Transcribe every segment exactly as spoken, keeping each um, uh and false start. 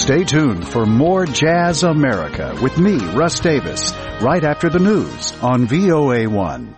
Stay tuned for more Jazz America with me, Russ Davis, right after the news on V O A one.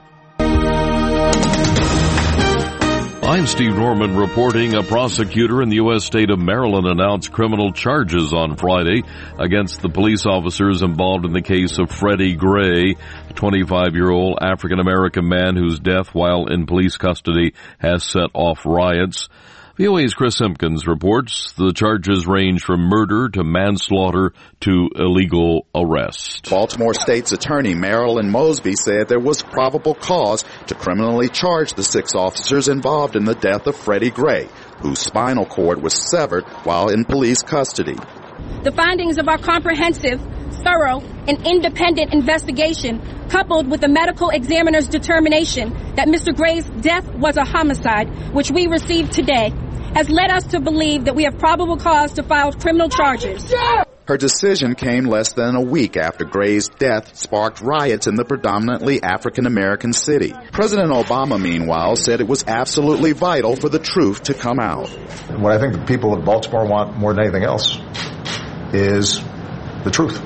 I'm Steve Norman reporting. A prosecutor in the U S state of Maryland announced criminal charges on Friday against the police officers involved in the case of Freddie Gray, a twenty-five-year-old African-American man whose death while in police custody has set off riots. V O A's Chris Simpkins reports the charges range from murder to manslaughter to illegal arrest. Baltimore State's Attorney Marilyn Mosby said there was probable cause to criminally charge the six officers involved in the death of Freddie Gray, whose spinal cord was severed while in police custody. The findings of our comprehensive, thorough, and independent investigation, coupled with the medical examiner's determination that Mister Gray's death was a homicide, which we received today, has led us to believe that we have probable cause to file criminal charges. Her decision came less than a week after Gray's death sparked riots in the predominantly African-American city. President Obama, meanwhile, said it was absolutely vital for the truth to come out. And what I think the people of Baltimore want more than anything else is the truth.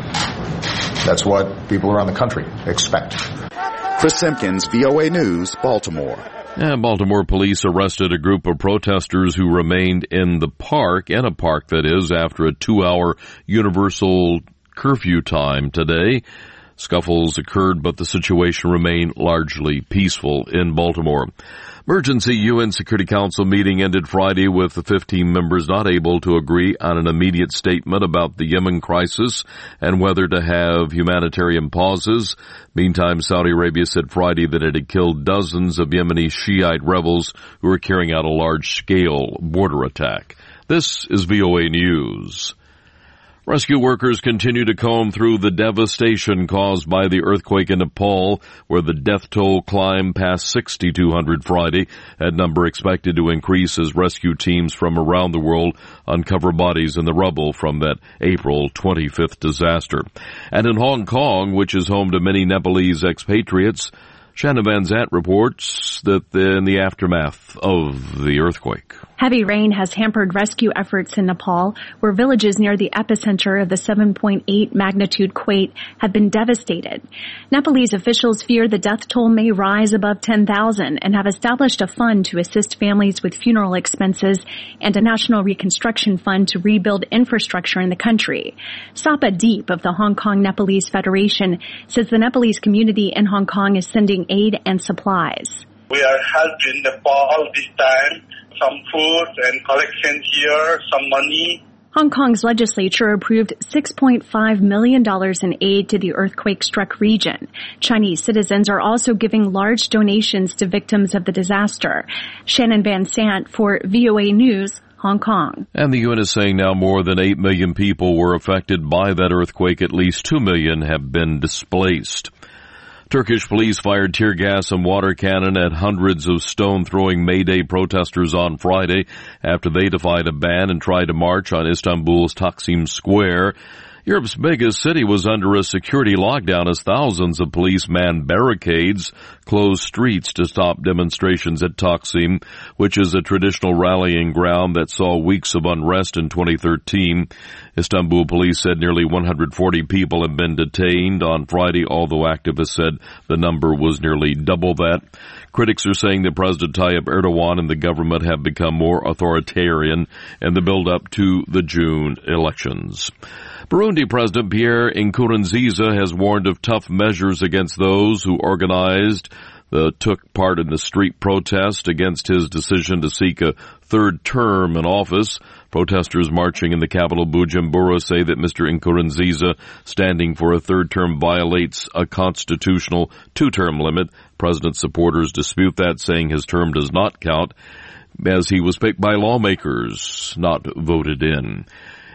That's what people around the country expect. Chris Simpkins, V O A News, Baltimore. And Baltimore police arrested a group of protesters who remained in the park, in a park that is, after a two-hour universal curfew time today. Scuffles occurred, but the situation remained largely peaceful in Baltimore. Emergency U N Security Council meeting ended Friday with the fifteen members not able to agree on an immediate statement about the Yemen crisis and whether to have humanitarian pauses. Meantime, Saudi Arabia said Friday that it had killed dozens of Yemeni Shiite rebels who were carrying out a large-scale border attack. This is V O A News. Rescue workers continue to comb through the devastation caused by the earthquake in Nepal, where the death toll climbed past sixty-two hundred Friday, a number expected to increase as rescue teams from around the world uncover bodies in the rubble from that April twenty-fifth disaster. And in Hong Kong, which is home to many Nepalese expatriates, Shannon Van Zant reports that in the aftermath of the earthquake. Heavy rain has hampered rescue efforts in Nepal, where villages near the epicenter of the seven point eight magnitude quake have been devastated. Nepalese officials fear the death toll may rise above ten thousand and have established a fund to assist families with funeral expenses and a national reconstruction fund to rebuild infrastructure in the country. Sapa Deep of the Hong Kong Nepalese Federation says the Nepalese community in Hong Kong is sending aid and supplies. We are helping Nepal this time. Some food and collection here, some money. Hong Kong's legislature approved six point five million dollars in aid to the earthquake-struck region. Chinese citizens are also giving large donations to victims of the disaster. Shannon Van Sant for V O A News, Hong Kong. And the U N is saying now more than eight million people were affected by that earthquake. At least two million have been displaced. Turkish police fired tear gas and water cannon at hundreds of stone-throwing May Day protesters on Friday after they defied a ban and tried to march on Istanbul's Taksim Square. Europe's biggest city was under a security lockdown as thousands of police manned barricades closed streets to stop demonstrations at Taksim, which is a traditional rallying ground that saw weeks of unrest in twenty thirteen. Istanbul police said nearly one hundred forty people have been detained on Friday, although activists said the number was nearly double that. Critics are saying that President Tayyip Erdogan and the government have become more authoritarian in the build-up to the June elections. Burundi President Pierre Nkurunziza has warned of tough measures against those who organized Uh, took part in the street protest against his decision to seek a third term in office. Protesters marching in the capital Bujumbura say that Mister Nkurunziza standing for a third term violates a constitutional two-term limit. President supporters dispute that, saying his term does not count as he was picked by lawmakers, not voted in.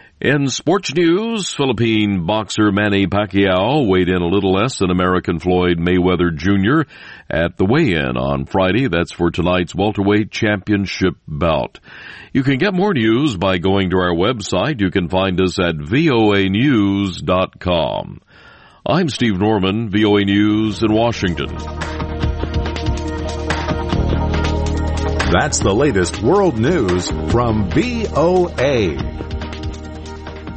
In sports news, Philippine boxer Manny Pacquiao weighed in a little less than American Floyd Mayweather Junior at the weigh-in on Friday. That's for tonight's welterweight championship bout. You can get more news by going to our website. You can find us at V O A news dot com. I'm Steve Norman, V O A News in Washington. That's the latest world news from V O A.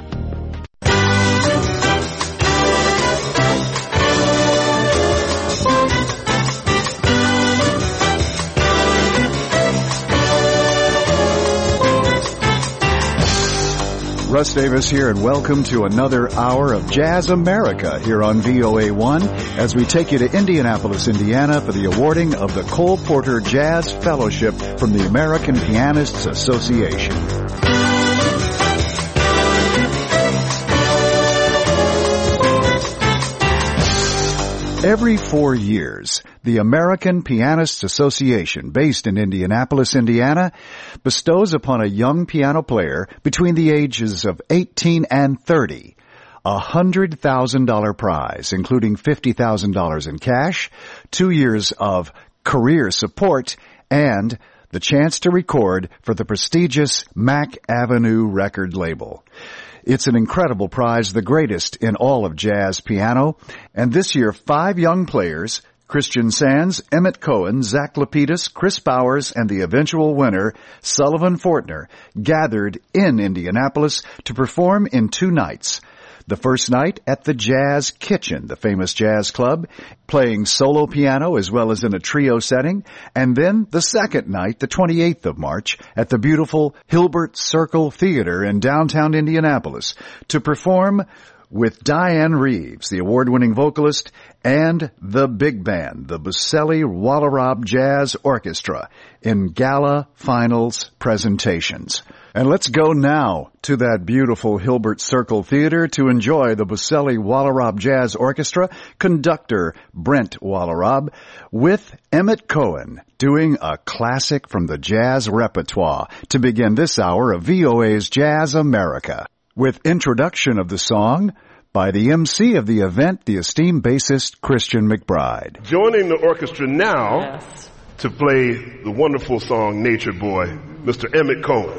Russ Davis here, and welcome to another hour of Jazz America here on V O A one as we take you to Indianapolis, Indiana for the awarding of the Cole Porter Jazz Fellowship from the American Pianists Association. Every four years, the American Pianists Association, based in Indianapolis, Indiana, bestows upon a young piano player between the ages of eighteen and thirty a one hundred thousand dollars prize, including fifty thousand dollars in cash, two years of career support, and the chance to record for the prestigious Mack Avenue record label. It's an incredible prize, the greatest in all of jazz piano. And this year, five young players, Christian Sands, Emmett Cohen, Zach Lapidus, Chris Bowers, and the eventual winner, Sullivan Fortner, gathered in Indianapolis to perform in two nights. The first night at the Jazz Kitchen, the famous jazz club, playing solo piano as well as in a trio setting. And then the second night, the twenty-eighth of March, at the beautiful Hilbert Circle Theater in downtown Indianapolis to perform with Diane Reeves, the award-winning vocalist, and the big band, the Buselli Wallerab Jazz Orchestra, in gala finals presentations. And let's go now to that beautiful Hilbert Circle Theater to enjoy the Buselli Wallerab Jazz Orchestra, conductor Brent Wallerab, with Emmett Cohen doing a classic from the jazz repertoire to begin this hour of V O A's Jazz America, with introduction of the song by the M C of the event, the esteemed bassist Christian McBride. Joining the orchestra now yes. to play the wonderful song Nature Boy, Mister Emmett Cohen.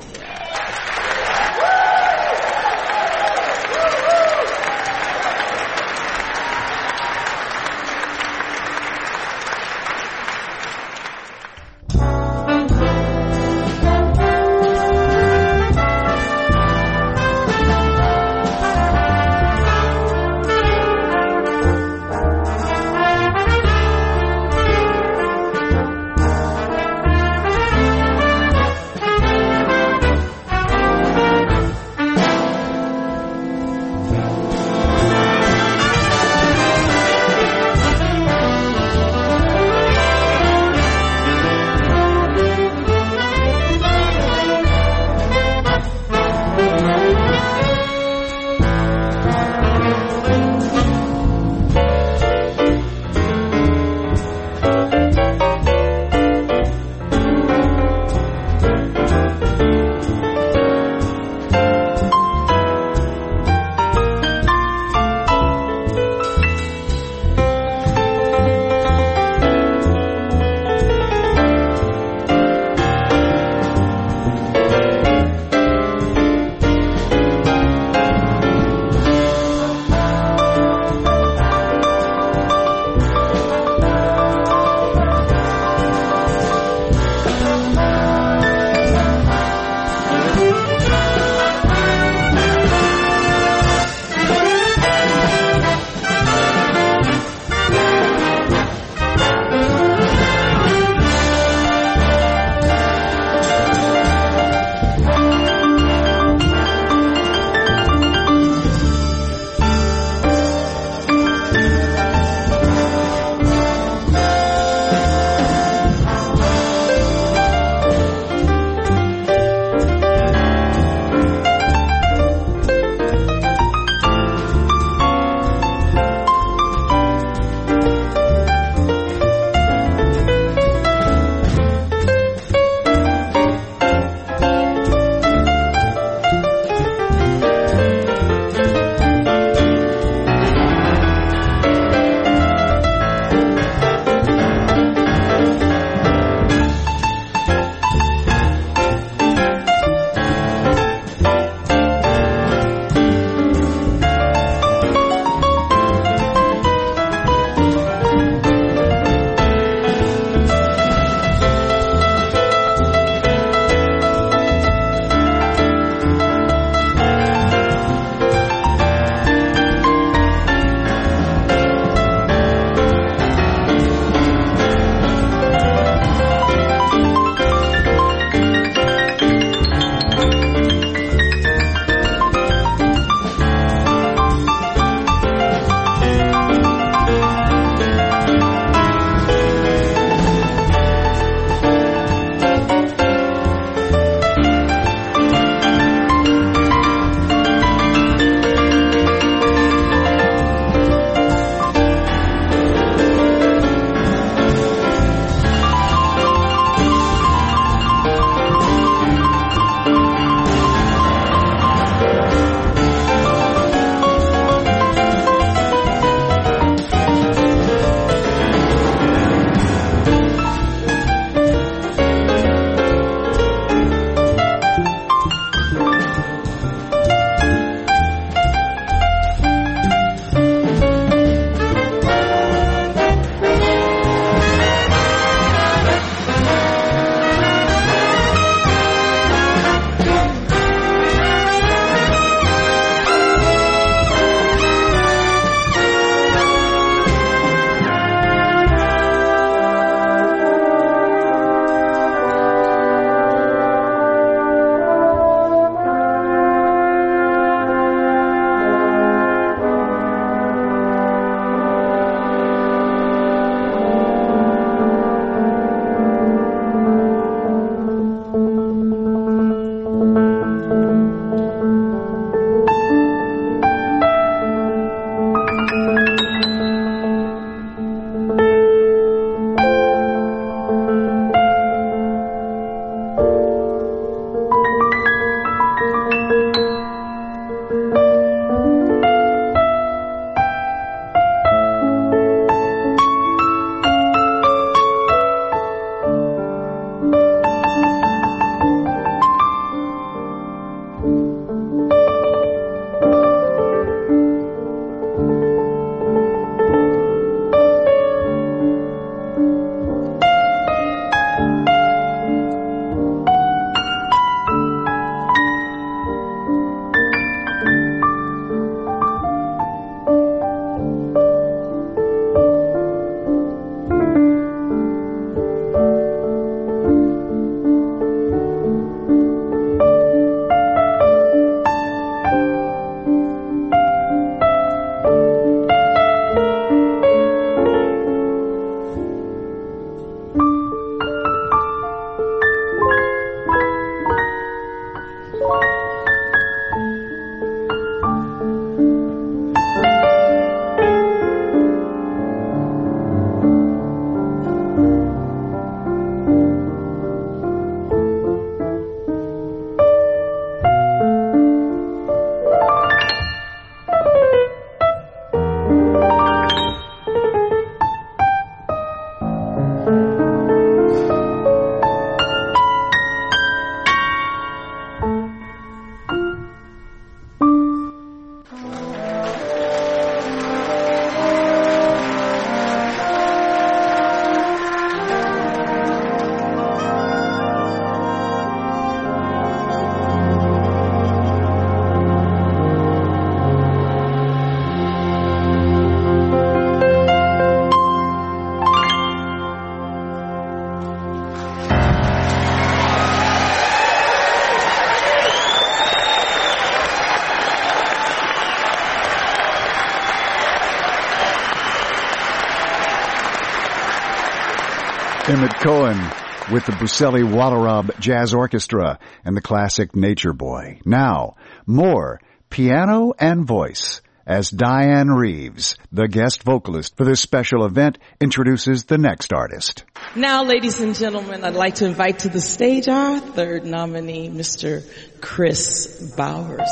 Emmett Cohen with the Buselli Wallarab Jazz Orchestra and the classic Nature Boy. Now, more piano and voice as Diane Reeves, the guest vocalist for this special event, introduces the next artist. Now, ladies and gentlemen, I'd like to invite to the stage our third nominee, Mister Chris Bowers.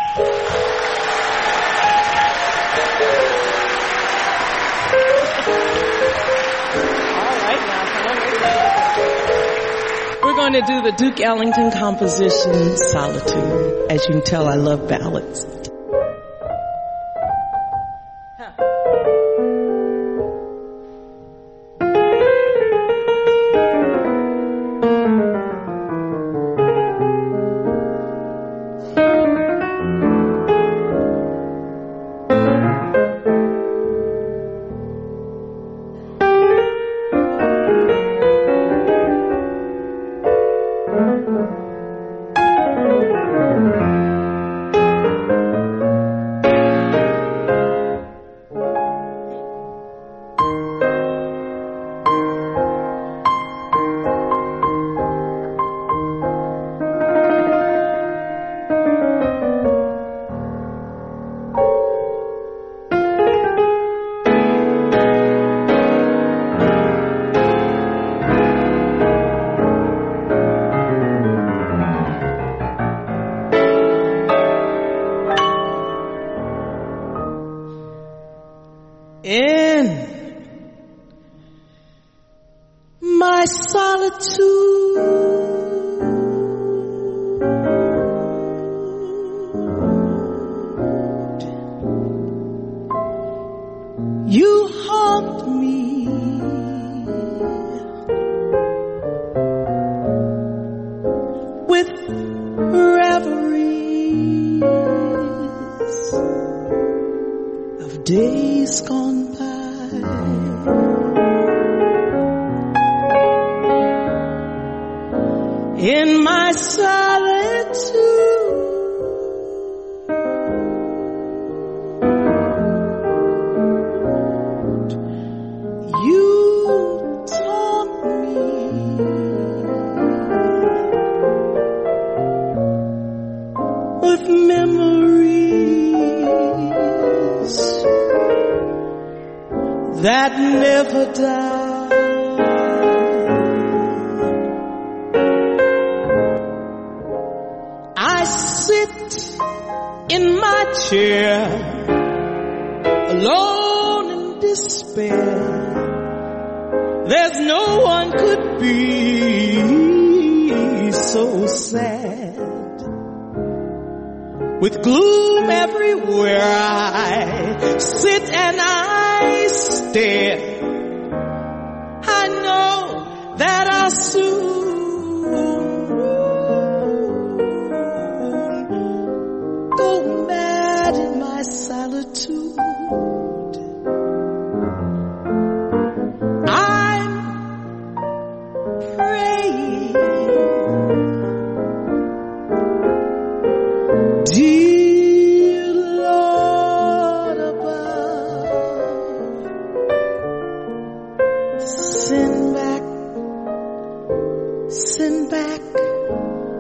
We're going to do the Duke Ellington composition, Solitude. As you can tell, I love ballads.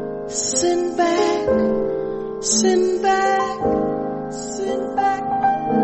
Send back, send back, send back my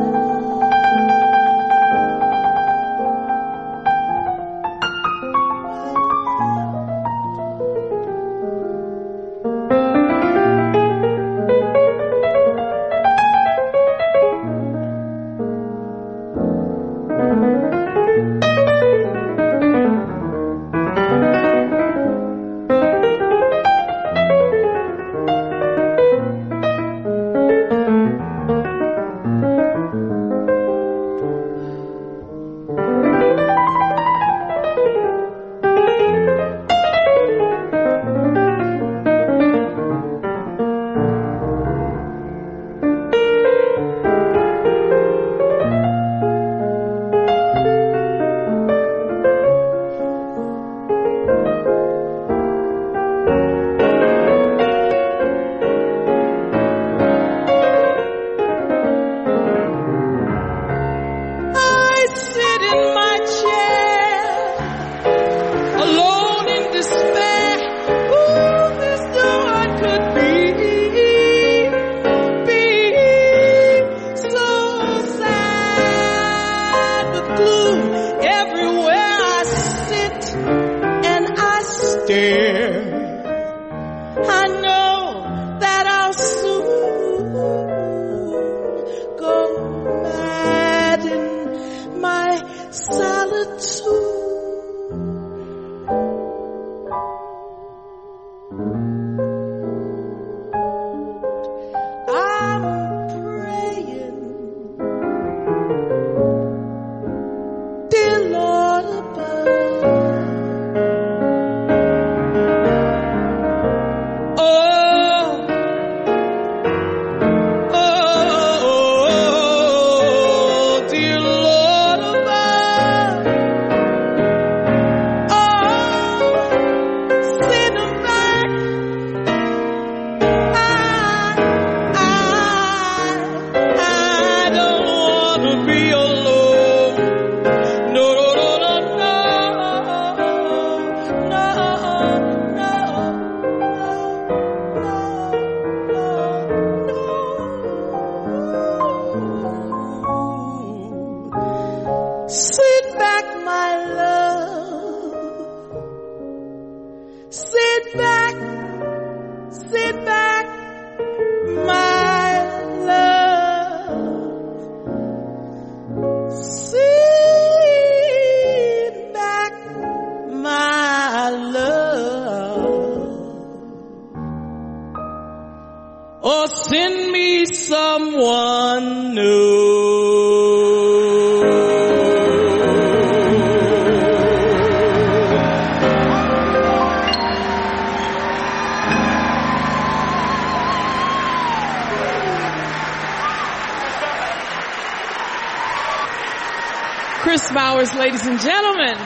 Chris Bowers, ladies and gentlemen.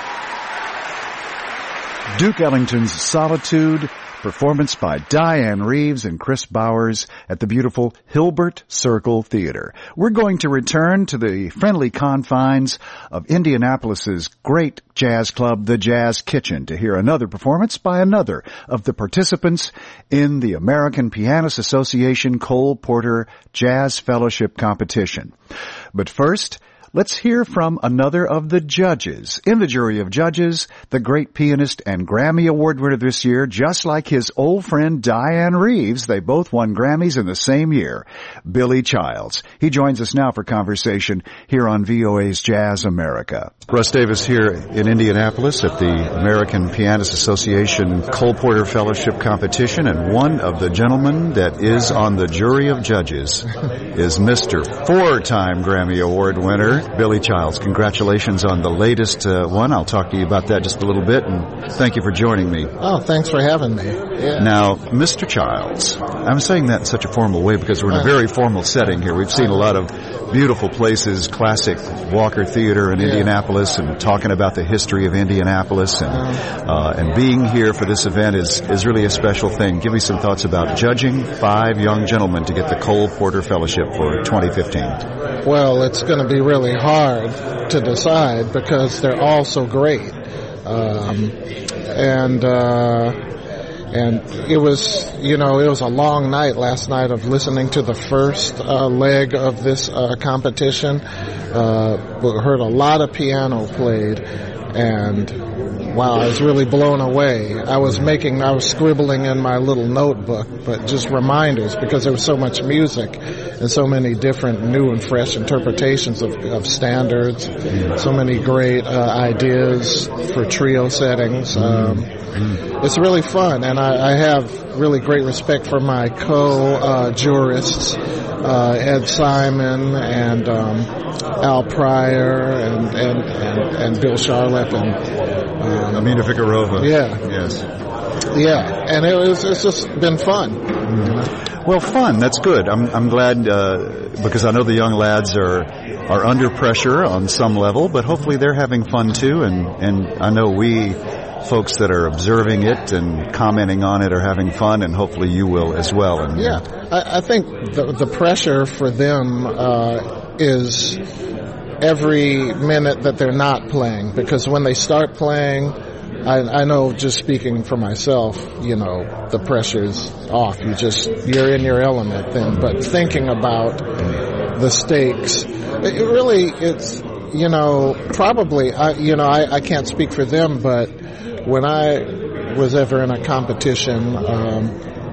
Duke Ellington's Solitude, performance by Diane Reeves and Chris Bowers at the beautiful Hilbert Circle Theater. We're going to return to the friendly confines of Indianapolis's great jazz club, the Jazz Kitchen, to hear another performance by another of the participants in the American Pianist Association Cole Porter Jazz Fellowship Competition. But first, let's hear from another of the judges. In the jury of judges, the great pianist and Grammy Award winner this year, just like his old friend Diane Reeves. They both won Grammys in the same year, Billy Childs. He joins us now for conversation here on V O A's Jazz America. Russ Davis here in Indianapolis at the American Pianist Association Cole Porter Fellowship Competition, and one of the gentlemen that is on the jury of judges is Mister four-time Grammy Award winner, Billy Childs. Congratulations on the latest uh, one. I'll talk to you about that just a little bit, and thank you for joining me. Oh, thanks for having me. Yeah. Now, Mister Childs, I'm saying that in such a formal way because we're in a very formal setting here. We've seen a lot of beautiful places, classic Walker Theater in yeah. Indianapolis, and talking about the history of Indianapolis, and uh, and being here for this event is, is really a special thing. Give me some thoughts about judging five young gentlemen to get the Cole Porter Fellowship for twenty fifteen. Well, it's going to be really hard to decide because they're all so great. Um, and, uh, and it was, you know, it was a long night last night of listening to the first, uh, leg of this, uh, competition. Uh, we heard a lot of piano played, and wow, I was really blown away. I was making, I was scribbling in my little notebook, but just reminders because there was so much music and so many different new and fresh interpretations of, of standards, so many great uh, ideas for trio settings. Um, it's really fun, and I, I have really great respect for my co-jurists, uh, Ed Simon and um, Al Pryor and, and, and, and Bill Charlotte and um, Amina Fikarova. Yeah. Yes. Yeah, and it was, it's just been fun. Mm-hmm. You know? Well, fun. That's good. I'm I'm glad uh, because I know the young lads are are under pressure on some level, but hopefully they're having fun too. And and I know we folks that are observing it and commenting on it are having fun, and hopefully you will as well. And yeah, I, I think the the pressure for them uh, is every minute that they're not playing, because when they start playing, I, I know, just speaking for myself, you know, the pressure's off. You just, you're in your element then. But thinking about the stakes, it really, it's, you know, probably, I, you know, I, I can't speak for them, but when I was ever in a competition, um,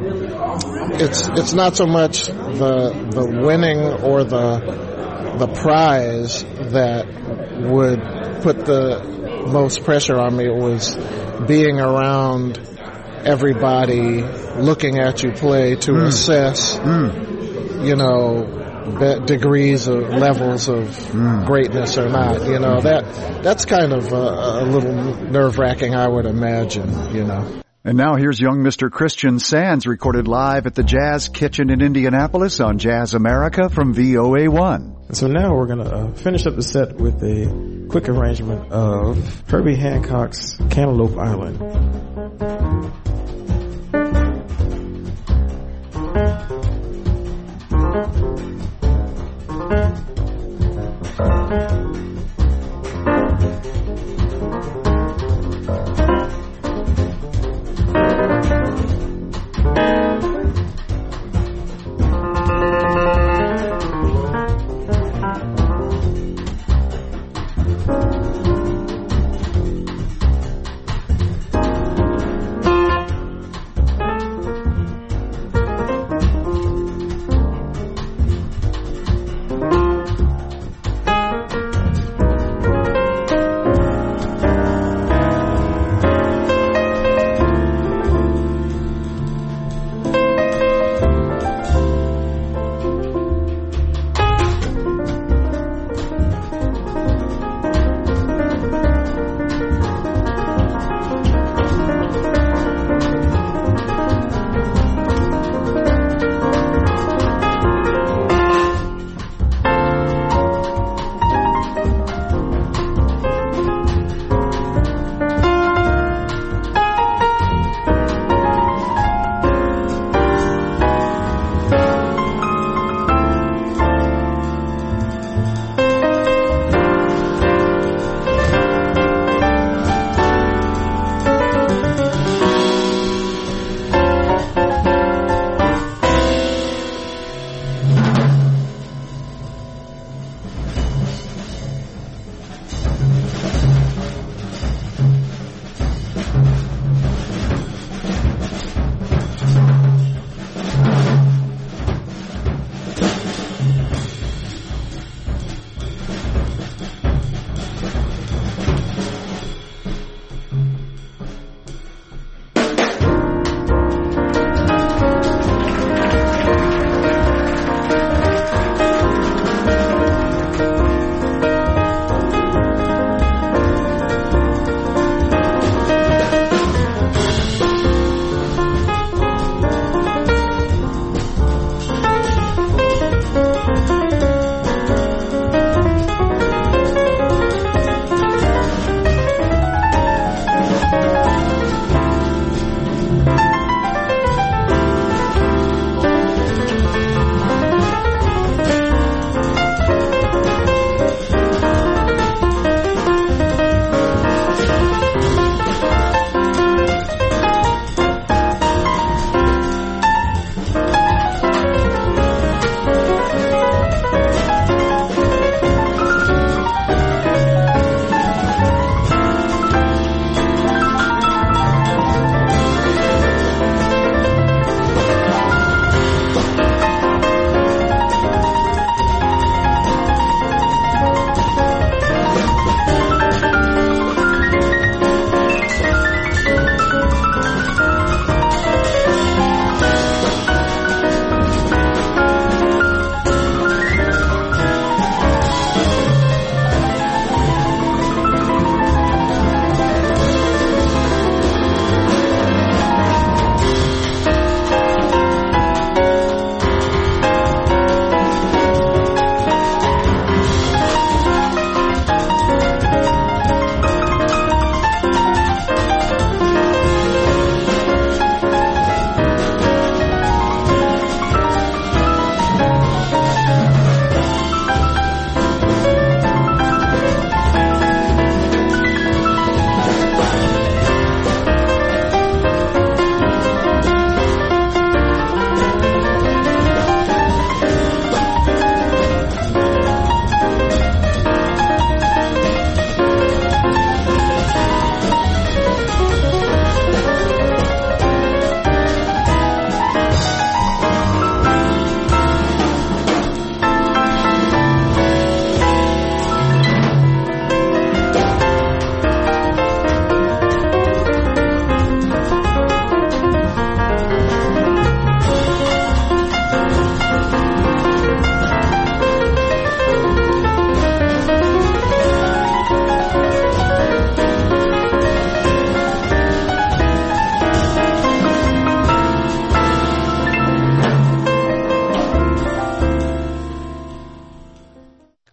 it's, it's not so much the, the winning or the, the prize that would put the most pressure on me. It was being around everybody, looking at you play to mm. assess, mm. you know, be- degrees of levels of mm. greatness or not. You know, that that's kind of a, a little nerve-wracking, I would imagine, you know. And now here's young Mister Christian Sands, recorded live at the Jazz Kitchen in Indianapolis on Jazz America from V O A one. So now we're going to uh, finish up the set with a quick arrangement of Herbie Hancock's Cantaloupe Island.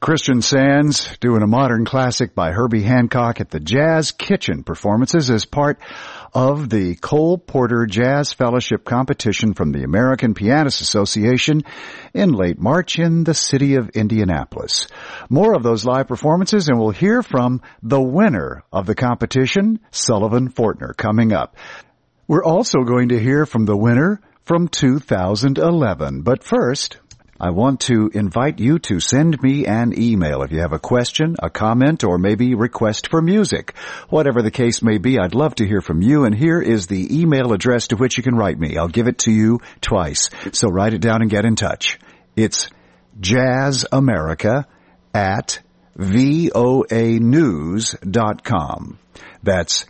Christian Sands doing a modern classic by Herbie Hancock at the Jazz Kitchen performances as part of the Cole Porter Jazz Fellowship competition from the American Pianists Association in late March in the city of Indianapolis. More of those live performances, and we'll hear from the winner of the competition, Sullivan Fortner, coming up. We're also going to hear from the winner from two thousand eleven. But first, I want to invite you to send me an email if you have a question, a comment, or maybe request for music. Whatever the case may be, I'd love to hear from you, and here is the email address to which you can write me. I'll give it to you twice, so write it down and get in touch. It's jazzamerica at voa news dot com. That's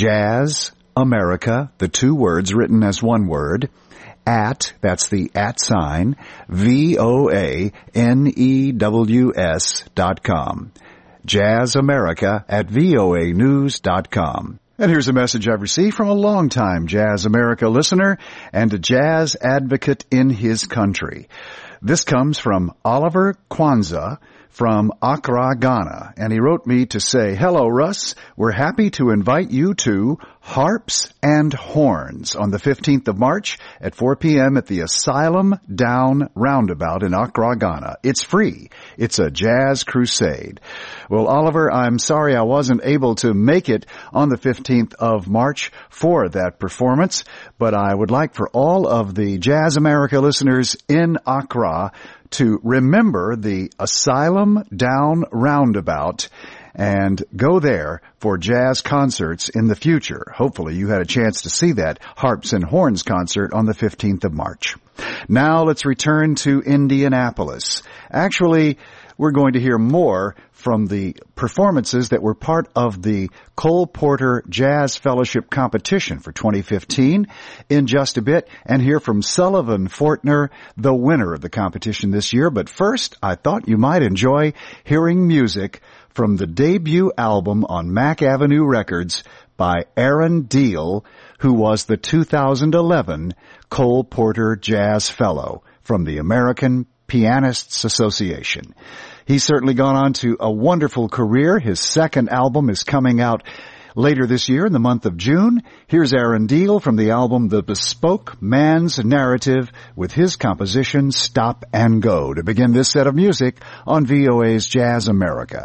jazzamerica, the two words written as one word, at, that's the at sign, V O A N E W S dot com. jazzamerica at V O A news dot com. And here's a message I've received from a longtime Jazz America listener and a jazz advocate in his country. This comes from Oliver Kwanzaa from Accra, Ghana, and he wrote me to say, "Hello, Russ. We're happy to invite you to Harps and Horns on the fifteenth of March at four p.m. at the Asylum Down Roundabout in Accra, Ghana. It's free. It's a jazz crusade." Well, Oliver, I'm sorry I wasn't able to make it on the fifteenth of March for that performance, but I would like for all of the Jazz America listeners in Accra to remember the Asylum Down Roundabout and go there for jazz concerts in the future. Hopefully you had a chance to see that Harps and Horns concert on the fifteenth of March. Now let's return to Indianapolis. Actually, we're going to hear more from the performances that were part of the Cole Porter Jazz Fellowship competition for twenty fifteen in just a bit, and hear from Sullivan Fortner, the winner of the competition this year. But first, I thought you might enjoy hearing music from the debut album on Mack Avenue Records by Aaron Diehl, who was the two thousand eleven Cole Porter Jazz Fellow from the American Pianists Association. He's certainly gone on to a wonderful career. His second album is coming out later this year in the month of June. Here's Aaron Diehl from the album The Bespoke Man's Narrative with his composition Stop and Go to begin this set of music on V O A's Jazz America.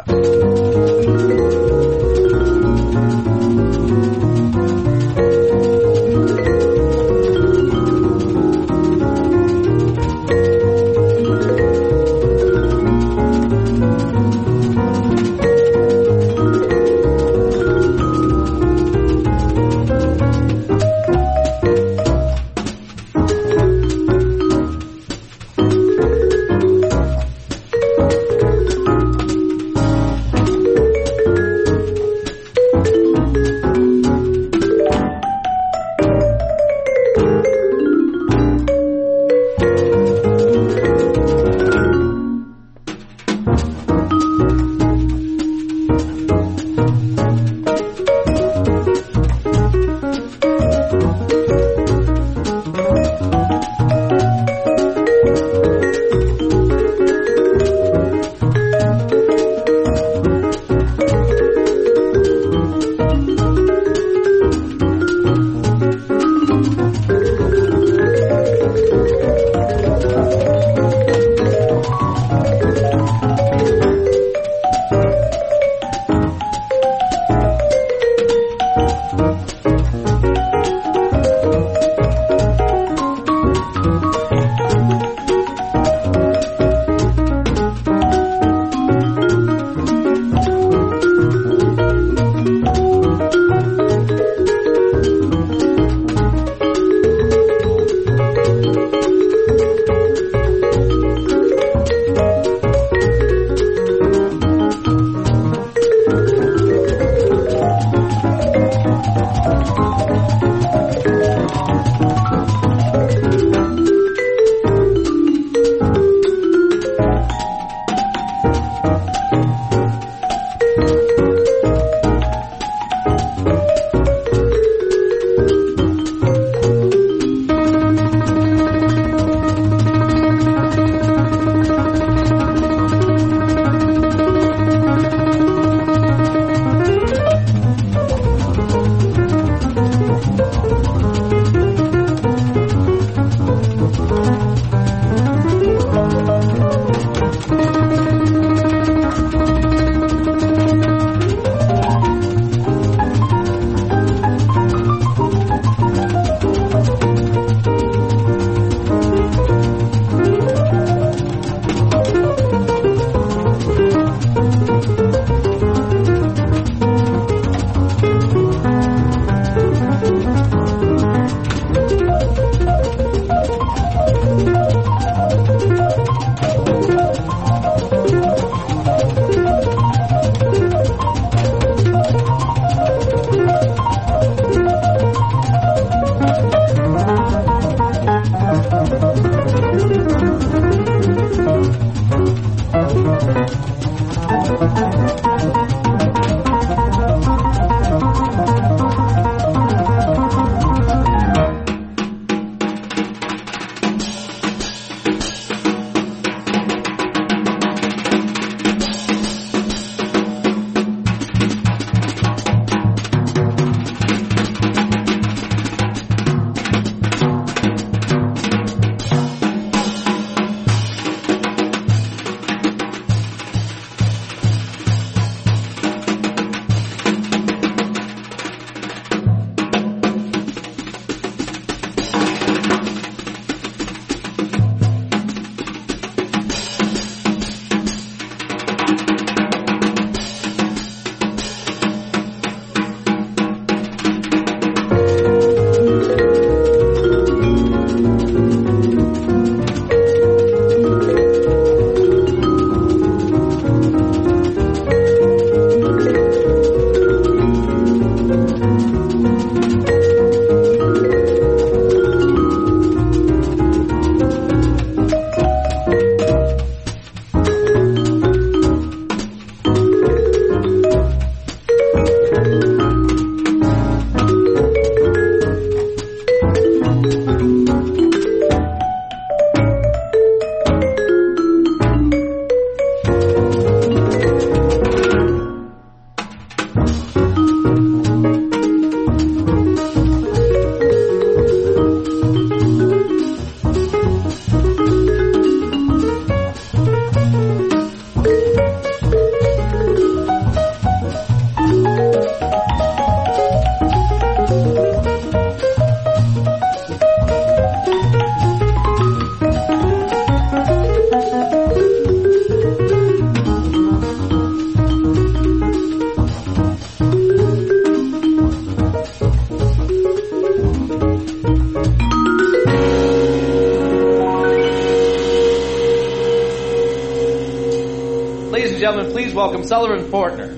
Gentlemen, please welcome Sullivan Fortner.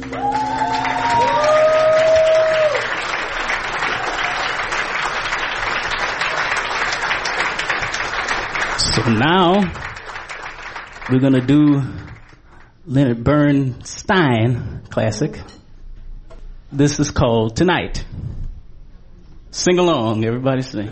So now we're going to do Leonard Bernstein classic. This is called Tonight. Sing along, everybody sing.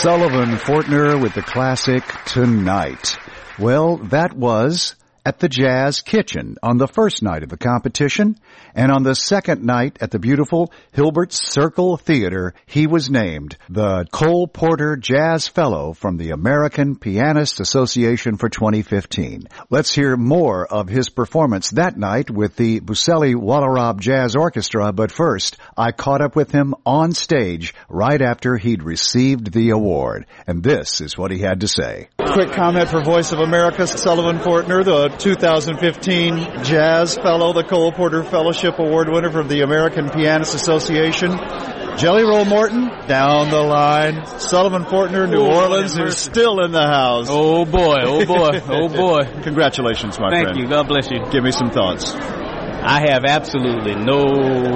Sullivan Fortner with the classic Tonight. Well, that was at the Jazz Kitchen on the first night of the competition, and on the second night at the beautiful Hilbert Circle Theater, he was named the Cole Porter Jazz Fellow from the American Pianist Association for twenty fifteen. Let's hear more of his performance that night with the Buselli Wallarab Jazz Orchestra, but first, I caught up with him on stage right after he'd received the award, and this is what he had to say. Quick comment for Voice of America, Sullivan Fortner, the two thousand fifteen Jazz Fellow, the Cole Porter Fellowship Award winner from the American Pianist Association. Jelly Roll Morton, down the line. Sullivan Fortner, New oh, Orleans, who's still in the house. Oh boy, oh boy, oh boy. Congratulations, my Thank friend. Thank you, God bless you. Give me some thoughts. I have absolutely no,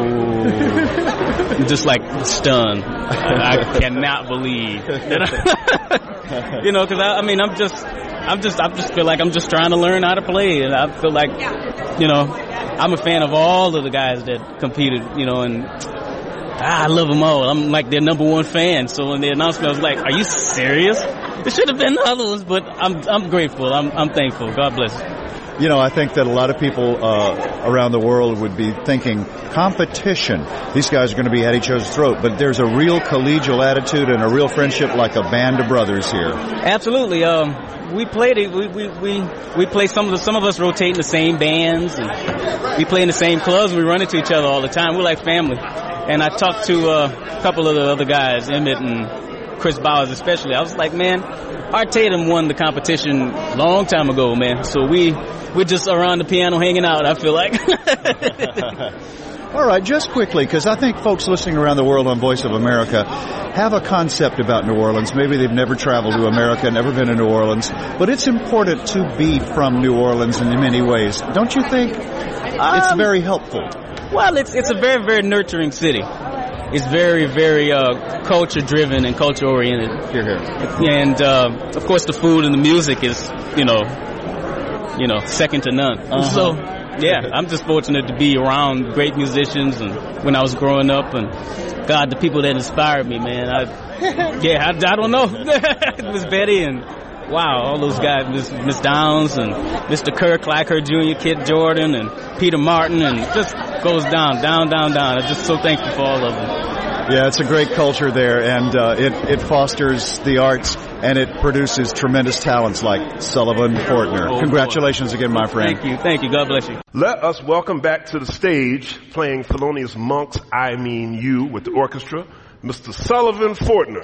just like stunned. I, I cannot believe that. You know, because I, I mean, I'm just, I'm just, I just feel like I'm just trying to learn how to play, and I feel like, you know, I'm a fan of all of the guys that competed, you know, and I love them all. I'm like their number one fan. So when the announcement, I was like, "Are you serious? It should have been the other ones." But I'm, I'm grateful. I'm, I'm thankful. God bless you. You know, I think that a lot of people uh, around the world would be thinking competition. These guys are going to be at each other's throat, but there's a real collegial attitude and a real friendship like a band of brothers here. Absolutely. Um, we played it. We we we we play some of the, some of us rotate in the same bands, and we play in the same clubs. And we run into each other all the time. We're like family. And I talked to uh, a couple of the other guys, Emmett and Chris Bowers especially. I was like, man, Art Tatum won the competition a long time ago, man. So we, we're just around the piano hanging out, I feel like. All right, just quickly, because I think folks listening around the world on Voice of America have a concept about New Orleans. Maybe they've never traveled to America, never been to New Orleans. But it's important to be from New Orleans in many ways. Don't you think? Um, it's very helpful. Well, it's it's a very, very nurturing city. It's very, very uh, culture-driven and culture-oriented. Here, here. And, uh, of course, the food and the music is, you know, you know, second to none. Uh-huh. So, yeah, I'm just fortunate to be around great musicians and when I was growing up. And, God, the people that inspired me, man. I, yeah, I, I don't know. It was Betty and, wow, all those guys, Miss Miss Downs and Mister Kirk, Clyker Junior, Kid Jordan, and Peter Martin, and just goes down, down, down, down. I'm just so thankful for all of them. Yeah, it's a great culture there, and uh, it, it fosters the arts, and it produces tremendous talents like Sullivan Fortner. Oh, Congratulations boy. again, my friend. Thank you, thank you. God bless you. Let us welcome back to the stage, playing Thelonious Monk's I Mean You with the orchestra, Mister Sullivan Fortner.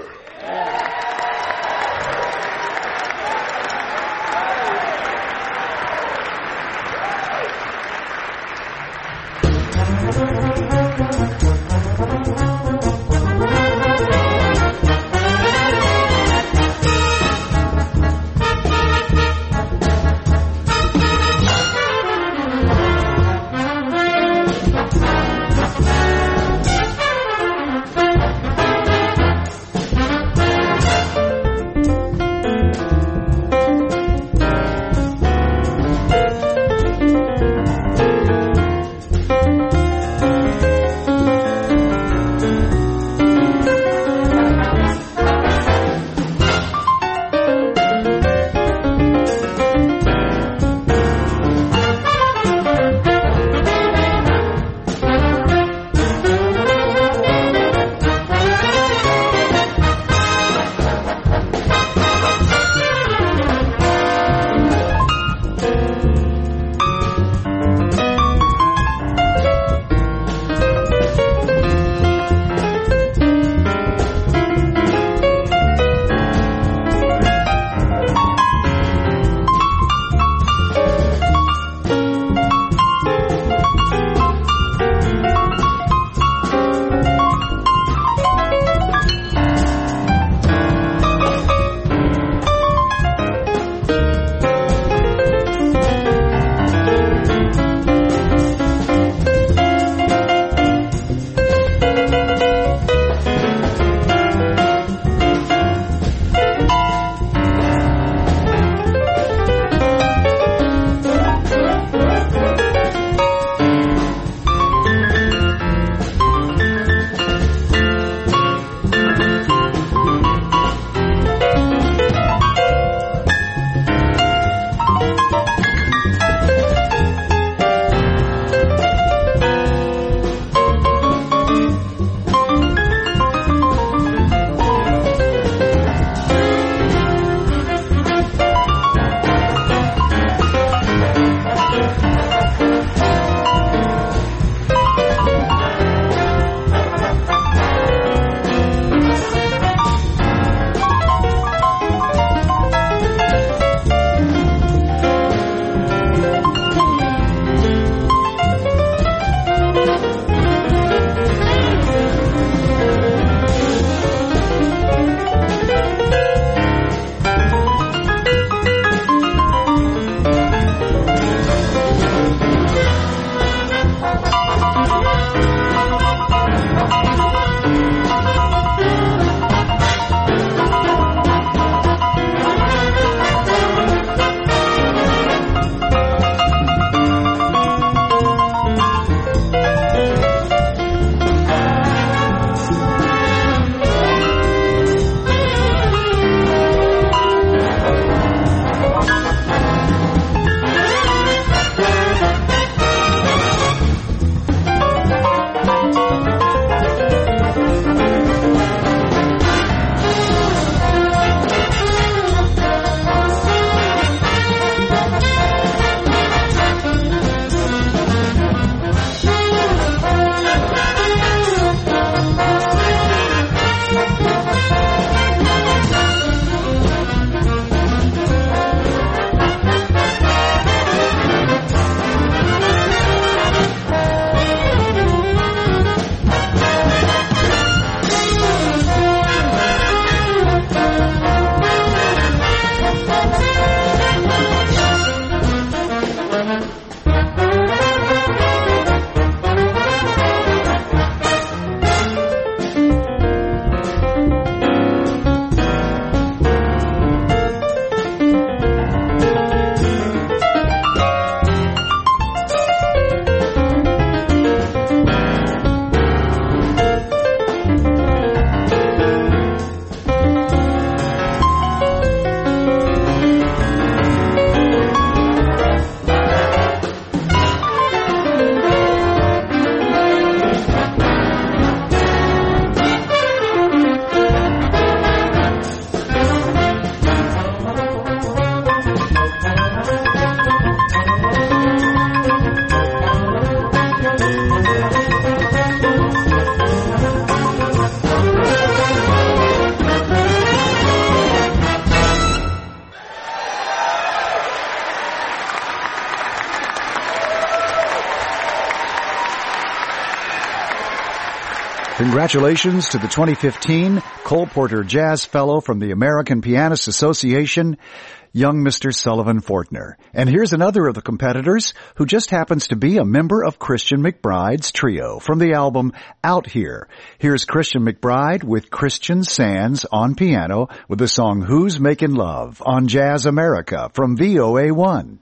Congratulations to the twenty fifteen Cole Porter Jazz Fellow from the American Pianists Association, young Mister Sullivan Fortner. And here's another of the competitors who just happens to be a member of Christian McBride's trio from the album Out Here. Here's Christian McBride with Christian Sands on piano with the song Who's Making Love on Jazz America from V O A one.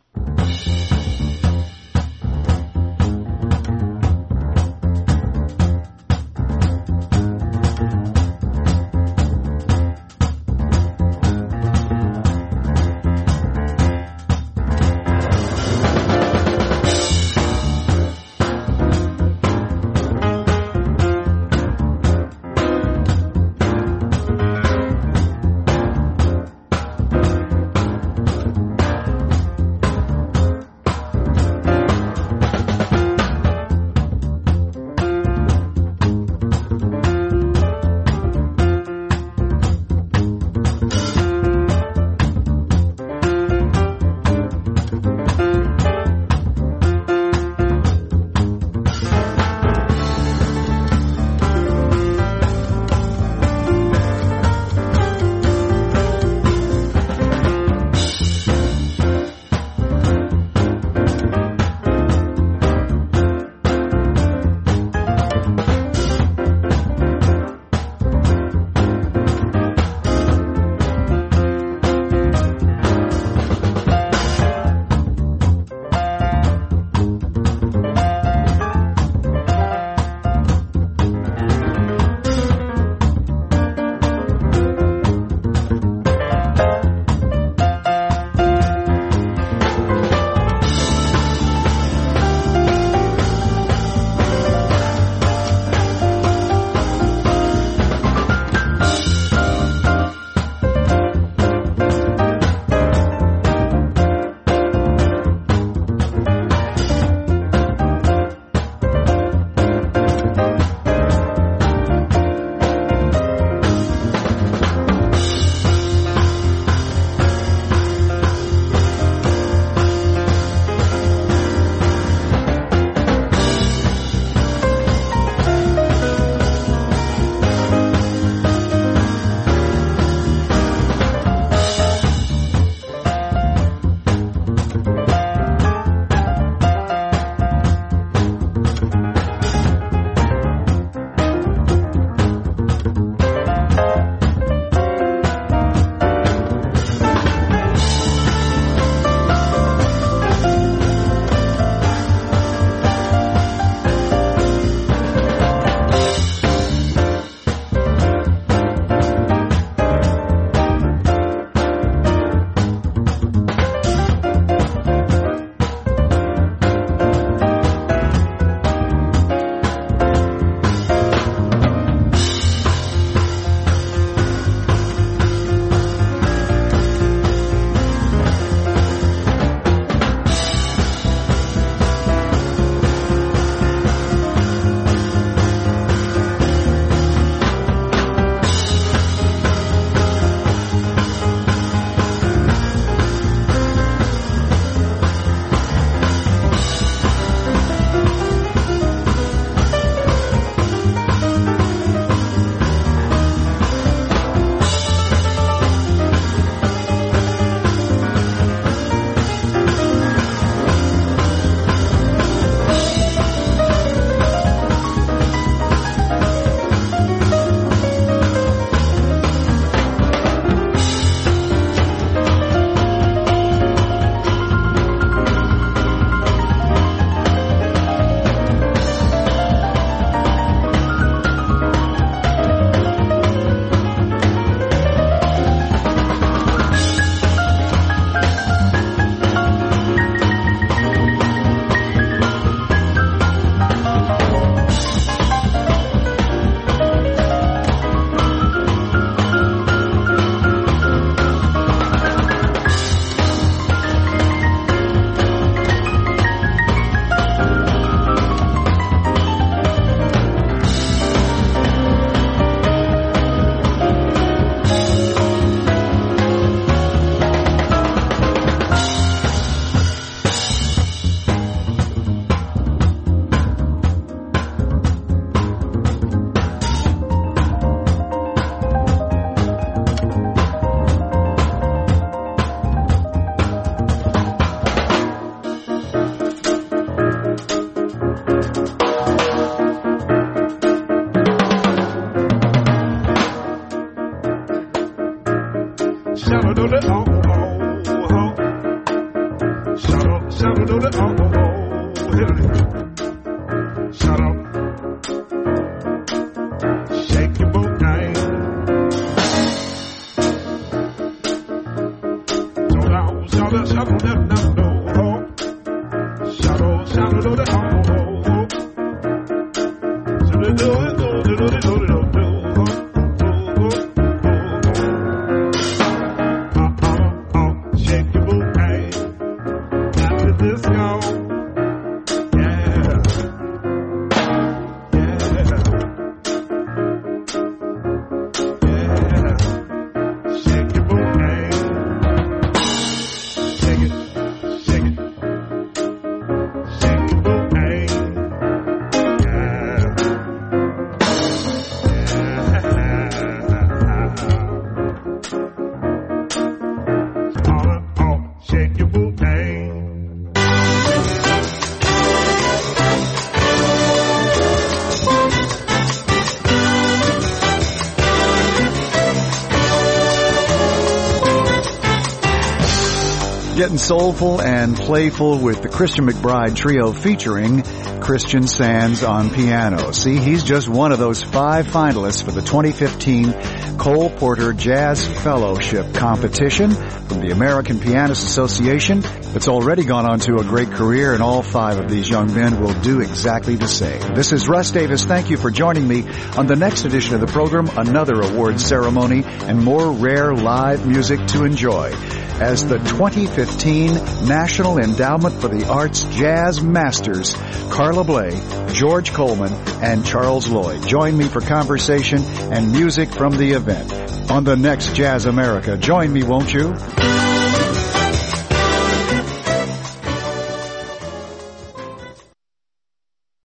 Getting soulful and playful with the Christian McBride Trio featuring Christian Sands on piano. See, he's just one of those five finalists for the twenty fifteen Cole Porter Jazz Fellowship competition from the American Pianists Association that's already gone on to a great career, and all five of these young men will do exactly the same. This is Russ Davis. Thank you for joining me on the next edition of the program, another awards ceremony and more rare live music to enjoy as the twenty fifteen National Endowment for the Arts Jazz Masters, Carla Bley, George Coleman, and Charles Lloyd join me for conversation and music from the event. On the next Jazz America, join me, won't you?